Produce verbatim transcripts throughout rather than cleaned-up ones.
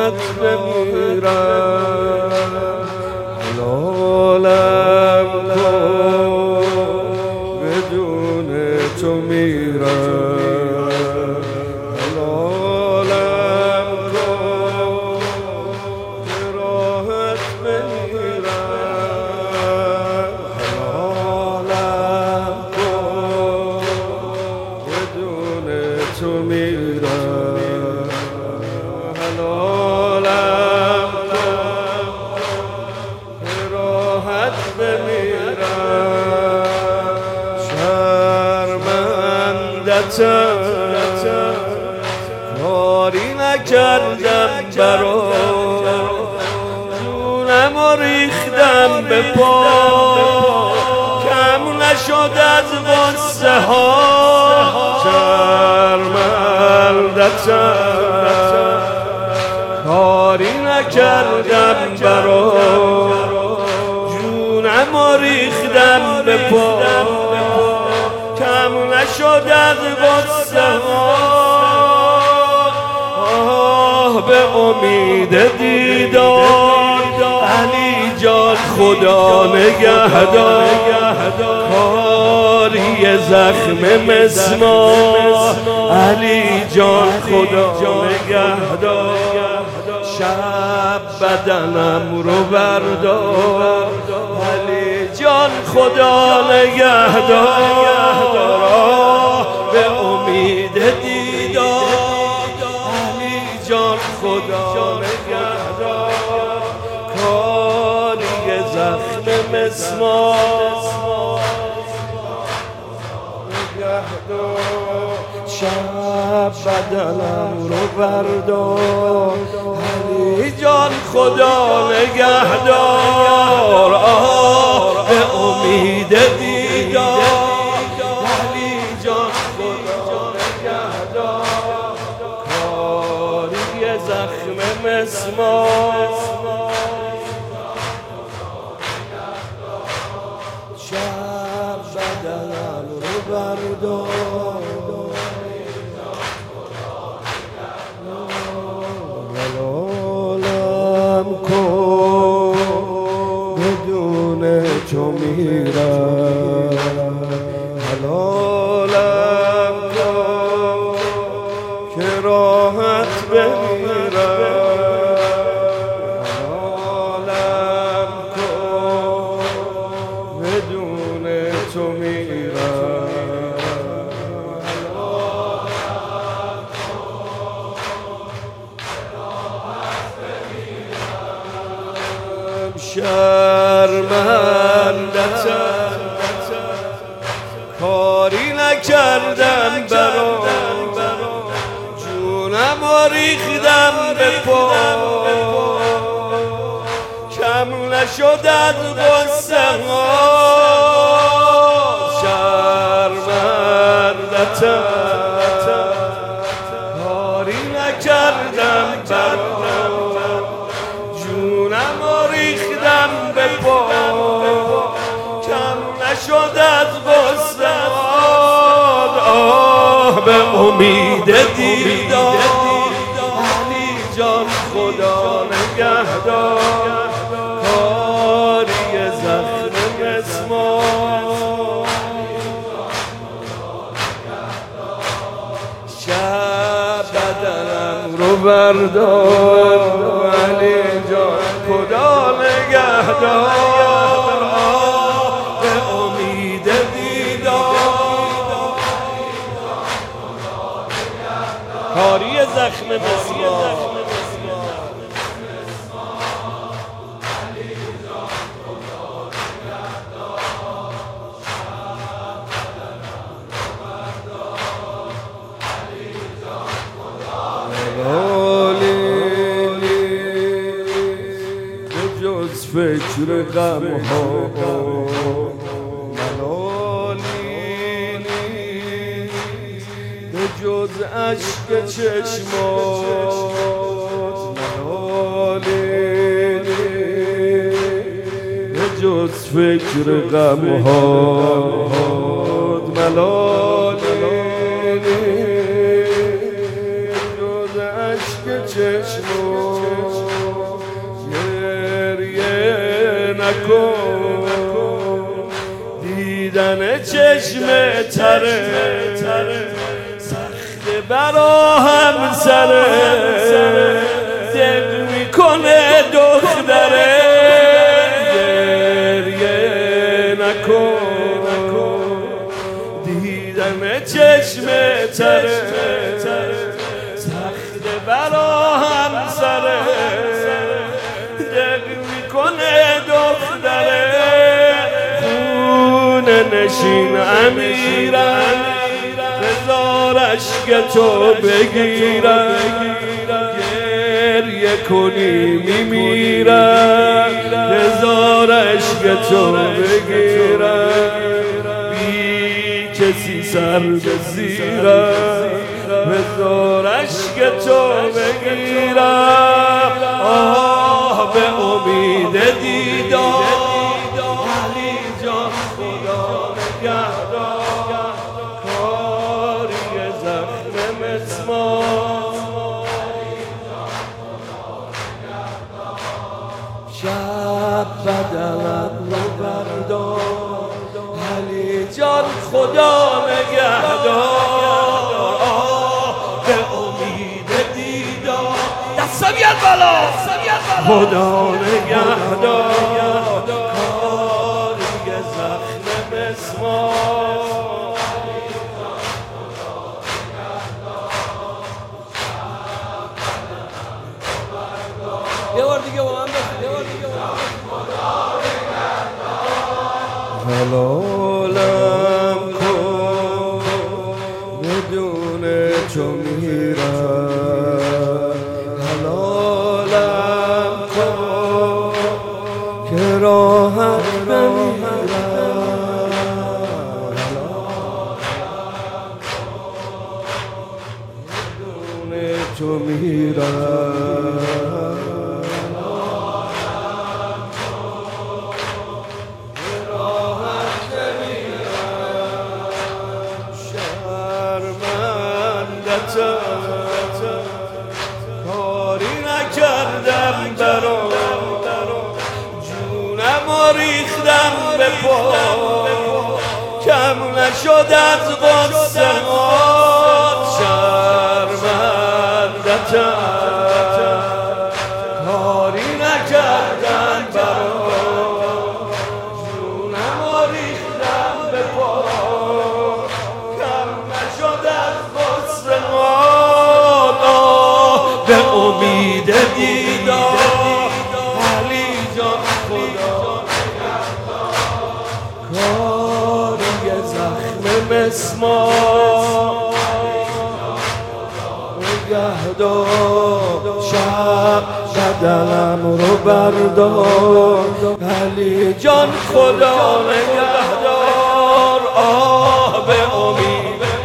راحت بمیرم، حلالم کن بدون تو میرم، حلالم کن که راحت بمیرم، حلالم کن بدون تو میرم، حلالم کن که راحت بمیرم. شرمندتم کاری نکردم برات، جونم و ریختم به پا، کم نشد از غصه ها. شرمندتم کاری نکردم برات، جونم و ریختم به پا، کم نشد از غصه ها. آه به امید دیدار علی جان خدا نگهدار، کاری زخم مسمار علی جان خدا نگهدار. شب بدنم رو بردار علی جان خدا نگهدار. به امید دیدار علی جان خدا نگهدار، کاری زخم مسمار نگهدار. شب بدنم رو بردار علی جان خدا نگهدار. آه به امید دیدار علی جان خدا نگهدار، کاری زخم مسمار شب بدنم رو بردار. حلالم کن بدون تو میرم، حلالم کن که راحت بمیرم، حلالم کن بدون تو میرم. شرمندتم کاری نکردم برات، جونم و ریختم به پا، کم نشد از غصه ها. شرمندتم کاری نکردم برات، جونم و ریختم به پا، کم نشد از غصه ها. آه به امید دیدار علی جان خدا نگهدار، کاری زخم مسمار شب بدنم رو بردار علی جان خدا نگهدار. به امید دیدار کاری زخم مسمار فکر غم ها ملالی، به جز عشق چشمات ملالی، به جز فکر غم ها ملالی، به جز عشق چشمات گریه نکن دیدن چشم تره سخت برا همسره دق میکنه دختره گریه نکن دیدن چشم تره سخت برا همسره دق میکنه دختره خونه نشین امیرم بذار عشق تو بگیرم گریه کنی میمیرم بذار عشق تو بگیرم بی کسی سر بزیرم بذار عشق تو بگیرم آه به امید دیدار علی جان خدا نگهدار کاری زخم مسمار شب بدنم رو بردار علی جان خدا نگهدار به امید دیدار دستا بیاد بالا خدا نگهدار کاری زخم مسمار یه بار دیگه با من بخون یه بار دیگه با من حلالم کن بدون تو میرم حلالم کن که راحت بمیرم بدون تو میرم کاری نکردم برام جونم و ریختم به پا کم نشد از غصه هات شرمندتم کاری نکردم برام جونم و ریختم به پا کم نشد از غصه هات به امید دیدار علی جان خدا کاری زخم مسمار نگهدار شب بدنم رو بردار علی جان خدا نگهدار آه به امید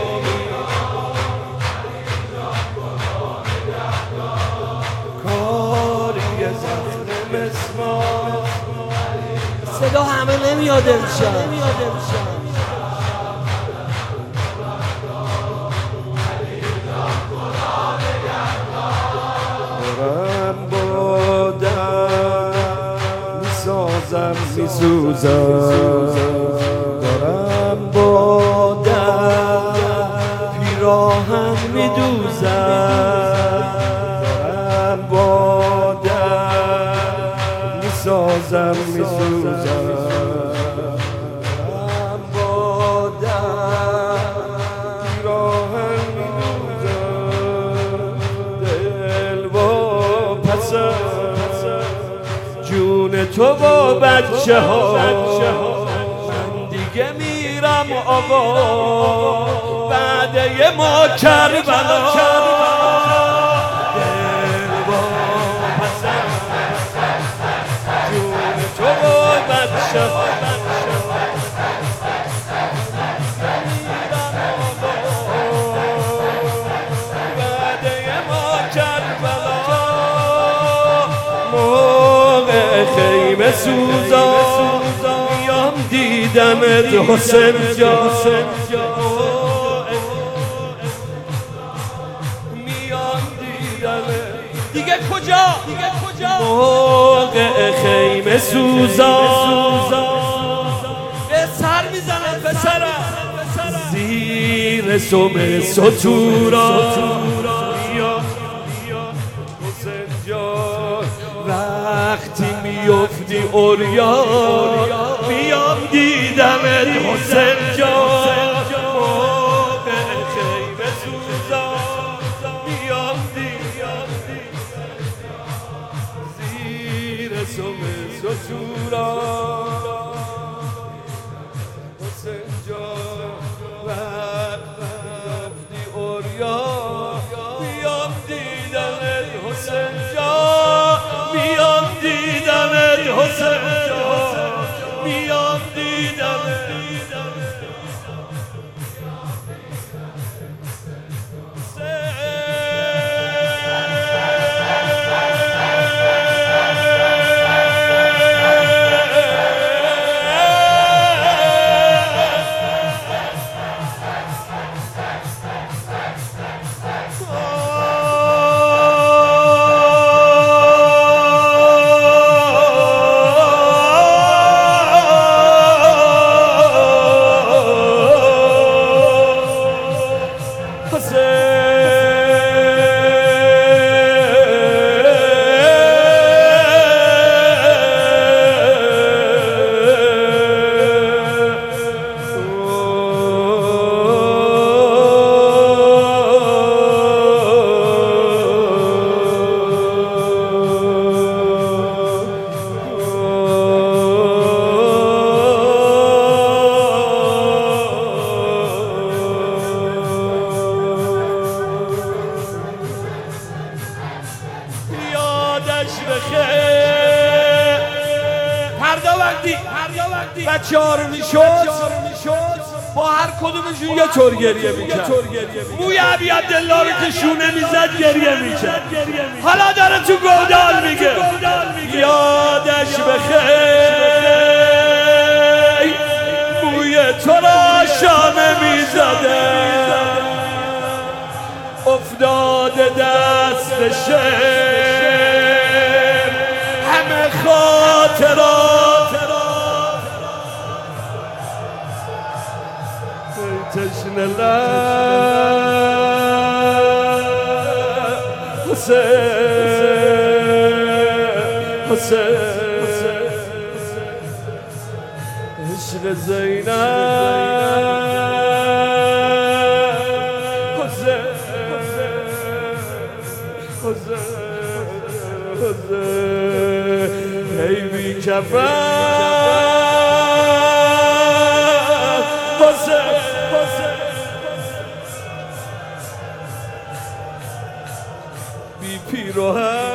صدا همه نمیاد امشب دارم بادم میسازم میسوزم دارم بادم پیراهن میدوزم دارم بادم میسازم میسوزم جون تو با بچه ها من دیگه میرم آقا بعد ما کربلا جون تو با بچه ها خیمه سوزا میام دیدمت حسین جان میام دیدمت دیگه کجا دیگه کجا موقع خیمه سوزان به سر میزنن پسرم زیر سم ستورا بیا حسین جان وقتی میفتی اوریان میام دیدمت حسین جان موقع خیمه سوزان میام دیدم زیر سم ستورا حسین جان وقتی اوریان میام دیدمت حسین جان میام دیدمت حسین جان میام دیدمت فردا وقتی بچه ها رو میشد با هر کدومشون یه طور گریه میکرد موی عبی عبدالله رو که شونه میزد گریه میکرد حالا داره تو گودال میگه یادش بخیر موی تو را شانه میزده افتاده دست شعر همه خاطرات تشنه لب حسین حسین عشق زینب حسین حسین حسین ای بی کفن حسین بی پیراهن